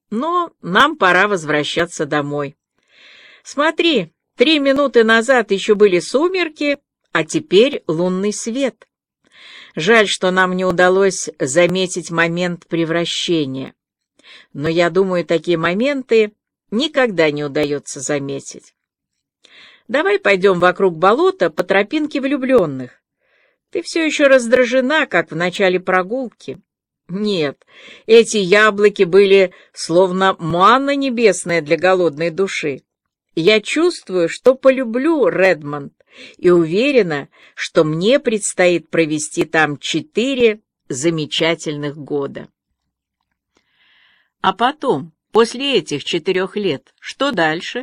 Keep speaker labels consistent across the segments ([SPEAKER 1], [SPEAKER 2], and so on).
[SPEAKER 1] Но нам пора возвращаться домой. Смотри, 3 минуты назад еще были сумерки, а теперь лунный свет. Жаль, что нам не удалось заметить момент превращения. Но я думаю, такие моменты никогда не удается заметить. Давай пойдем вокруг болота по тропинке влюбленных. Ты все еще раздражена, как в начале прогулки. Нет, эти яблоки были словно манна небесная для голодной души. Я чувствую, что полюблю Редмонд, и уверена, что мне предстоит провести там 4 замечательных года. А потом, после этих 4 лет, что дальше?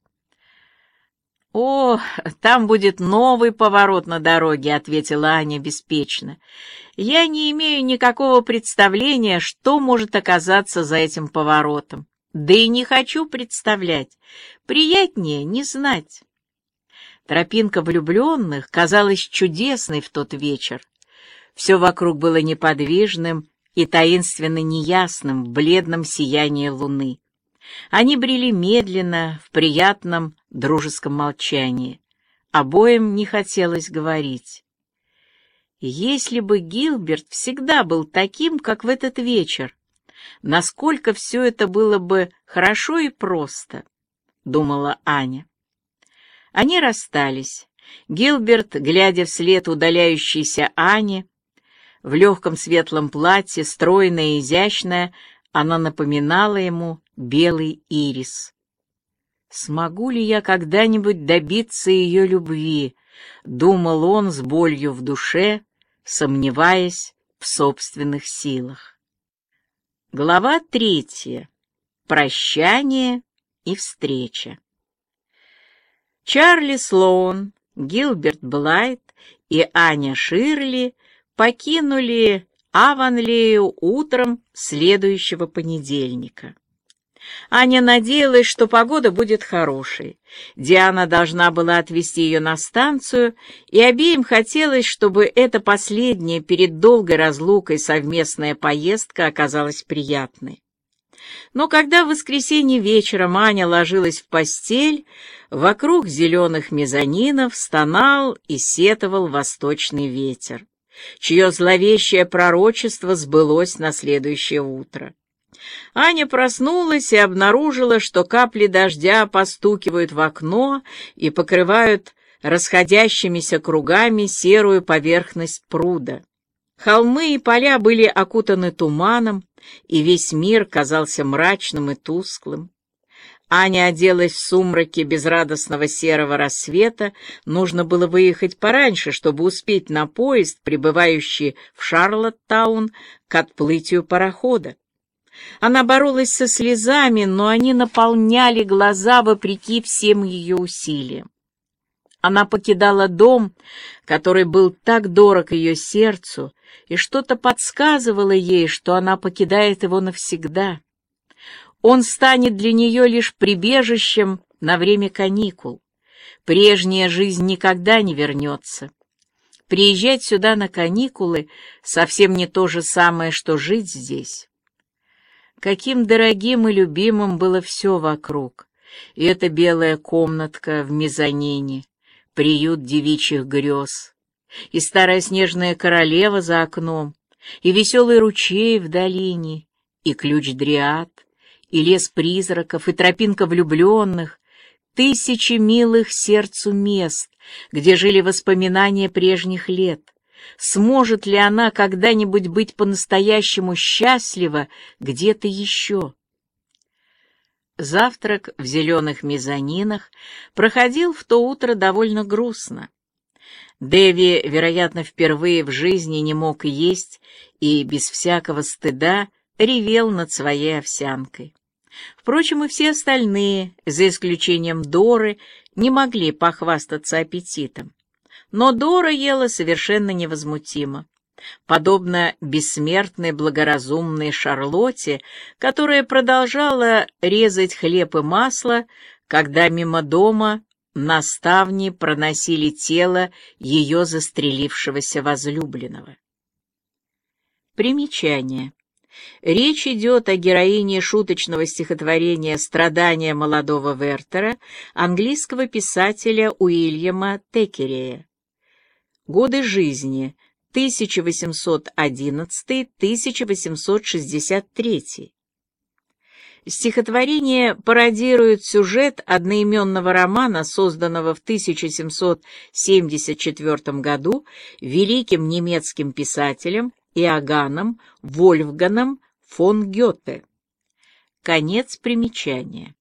[SPEAKER 1] «О, там будет новый поворот на дороге», — ответила Аня беспечно. «Я не имею никакого представления, что может оказаться за этим поворотом. Да и не хочу представлять. Приятнее не знать». Тропинка влюбленных казалась чудесной в тот вечер. Все вокруг было неподвижным и таинственно неясным в бледном сиянии луны. Они брели медленно, в приятном дружеском молчании. Обоим не хотелось говорить. Если бы Гилберт всегда был таким, как в этот вечер, насколько все это было бы хорошо и просто, думала Аня. Они расстались. Гилберт, глядя вслед удаляющейся Ане, в легком светлом платье, стройная и изящная, она напоминала ему белый ирис. «Смогу ли я когда-нибудь добиться ее любви?» — думал он с болью в душе, сомневаясь в собственных силах. Глава 3. Прощание и встреча. Чарли Слоун, Гилберт Блайт и Аня Ширли покинули Авонлею утром следующего понедельника. Аня надеялась, что погода будет хорошей. Диана должна была отвезти ее на станцию, и обеим хотелось, чтобы эта последняя перед долгой разлукой совместная поездка оказалась приятной. Но когда в воскресенье вечером Аня ложилась в постель, вокруг зеленых мезонинов стонал и сетовал восточный ветер, чье зловещее пророчество сбылось на следующее утро. Аня проснулась и обнаружила, что капли дождя постукивают в окно и покрывают расходящимися кругами серую поверхность пруда. Холмы и поля были окутаны туманом, и весь мир казался мрачным и тусклым. Аня оделась в сумраке безрадостного серого рассвета, нужно было выехать пораньше, чтобы успеть на поезд, прибывающий в Шарлоттаун, к отплытию парохода. Она боролась со слезами, но они наполняли глаза вопреки всем ее усилиям. Она покидала дом, который был так дорог ее сердцу, и что-то подсказывало ей, что она покидает его навсегда. Он станет для нее лишь прибежищем на время каникул. Прежняя жизнь никогда не вернется. Приезжать сюда на каникулы совсем не то же самое, что жить здесь. Каким дорогим и любимым было все вокруг, и эта белая комнатка в мезонине, приют девичьих грез, и старая снежная королева за окном, и веселый ручей в долине, и ключ дриад, и лес призраков, и тропинка влюбленных, тысячи милых сердцу мест, где жили воспоминания прежних лет. Сможет ли она когда-нибудь быть по-настоящему счастлива где-то еще? Завтрак в зеленых мезонинах проходил в то утро довольно грустно. Дэви, вероятно, впервые в жизни не мог есть и без всякого стыда ревел над своей овсянкой. Впрочем, и все остальные, за исключением Доры, не могли похвастаться аппетитом. Но Дора ела совершенно невозмутимо, подобно бессмертной благоразумной Шарлотте, которая продолжала резать хлеб и масло, когда мимо дома на ставни проносили тело ее застрелившегося возлюбленного. Примечание. Речь идет о героине шуточного стихотворения «Страдания молодого Вертера» английского писателя Уильяма Теккерея. Годы жизни 1811-1863. Стихотворение пародирует сюжет одноименного романа, созданного в 1774 году великим немецким писателем Иоганном Вольфгангом фон Гёте. Конец примечания.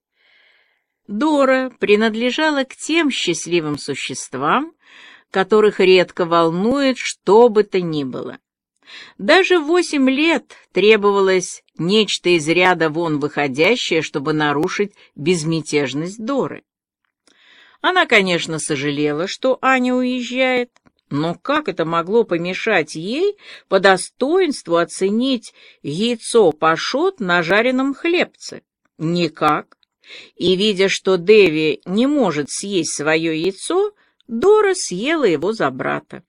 [SPEAKER 1] Дора принадлежала к тем счастливым существам, которых редко волнует что бы то ни было. Даже в 8 лет требовалось нечто из ряда вон выходящее, чтобы нарушить безмятежность Доры. Она, конечно, сожалела, что Аня уезжает, но как это могло помешать ей по достоинству оценить яйцо пашот на жареном хлебце? Никак. И, видя, что Дэви не может съесть свое яйцо, Дора съела его за брата.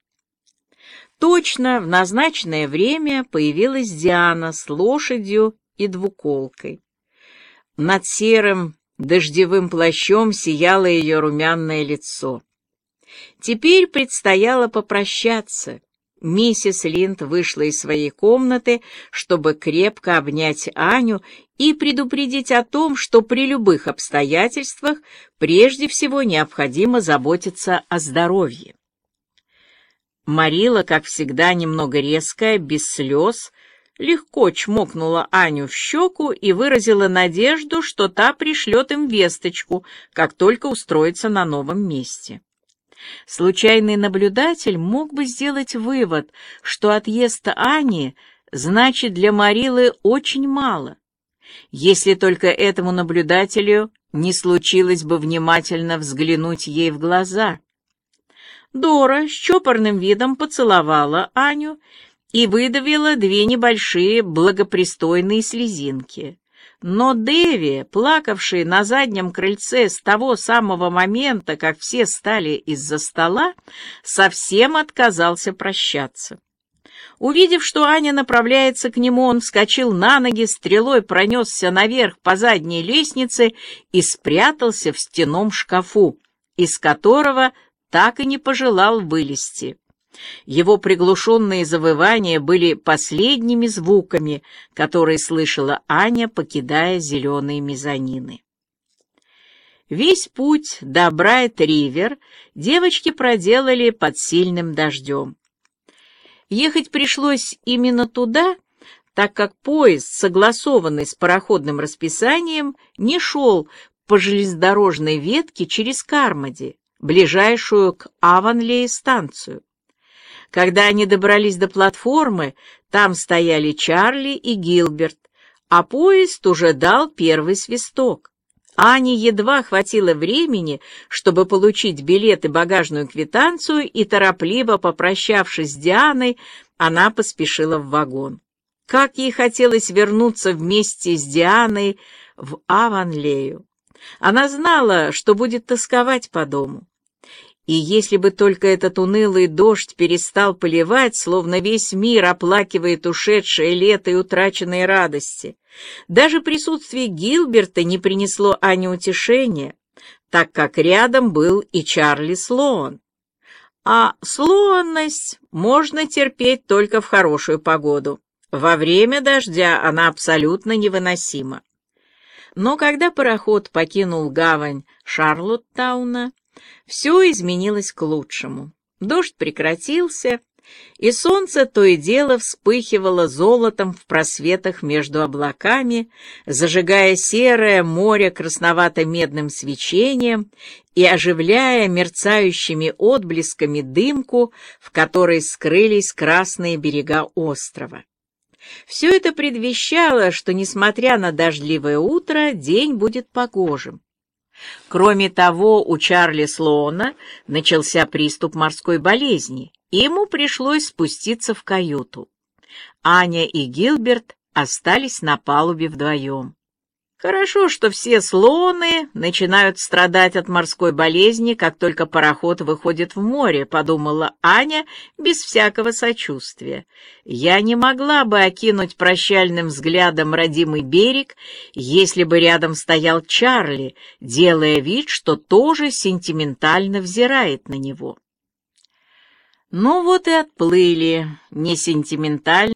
[SPEAKER 1] Точно в назначенное время появилась Диана с лошадью и двуколкой. Над серым дождевым плащом сияло ее румяное лицо. Теперь предстояло попрощаться. Миссис Линд вышла из своей комнаты, чтобы крепко обнять Аню и предупредить о том, что при любых обстоятельствах прежде всего необходимо заботиться о здоровье. Марила, как всегда, немного резкая, без слез, легко чмокнула Аню в щеку и выразила надежду, что та пришлет им весточку, как только устроится на новом месте. Случайный наблюдатель мог бы сделать вывод, что отъезд Ани значит для Марилы очень мало, если только этому наблюдателю не случилось бы внимательно взглянуть ей в глаза. Дора с чопорным видом поцеловала Аню и выдавила 2 небольшие благопристойные слезинки. Но Дэви, плакавший на заднем крыльце с того самого момента, как все встали из-за стола, совсем отказался прощаться. Увидев, что Аня направляется к нему, он вскочил на ноги, стрелой пронесся наверх по задней лестнице и спрятался в стенном шкафу, из которого так и не пожелал вылезти. Его приглушенные завывания были последними звуками, которые слышала Аня, покидая зеленые мезонины. Весь путь до Брайт-Ривер девочки проделали под сильным дождем. Ехать пришлось именно туда, так как поезд, согласованный с пароходным расписанием, не шел по железнодорожной ветке через Кармоди, ближайшую к Авонлее станцию. Когда они добрались до платформы, там стояли Чарли и Гилберт, а поезд уже дал первый свисток. Ане едва хватило времени, чтобы получить билет и багажную квитанцию, и, торопливо попрощавшись с Дианой, она поспешила в вагон. Как ей хотелось вернуться вместе с Дианой в Авонлею. Она знала, что будет тосковать по дому. И если бы только этот унылый дождь перестал поливать, словно весь мир оплакивает ушедшее лето и утраченные радости. Даже присутствие Гилберта не принесло Ане утешения, так как рядом был и Чарли Слоан. А слоанность можно терпеть только в хорошую погоду. Во время дождя она абсолютно невыносима. Но когда пароход покинул гавань Шарлоттауна, все изменилось к лучшему. Дождь прекратился, и солнце то и дело вспыхивало золотом в просветах между облаками, зажигая серое море красновато-медным свечением и оживляя мерцающими отблесками дымку, в которой скрылись красные берега острова. Все это предвещало, что, несмотря на дождливое утро, день будет погожим. Кроме того, у Чарли Слоана начался приступ морской болезни, и ему пришлось спуститься в каюту. Аня и Гилберт остались на палубе вдвоем. Хорошо, что все слоны начинают страдать от морской болезни, как только пароход выходит в море, подумала Аня без всякого сочувствия. Я не могла бы окинуть прощальным взглядом родимый берег, если бы рядом стоял Чарли, делая вид, что тоже сентиментально взирает на него. Ну вот и отплыли, не сентиментально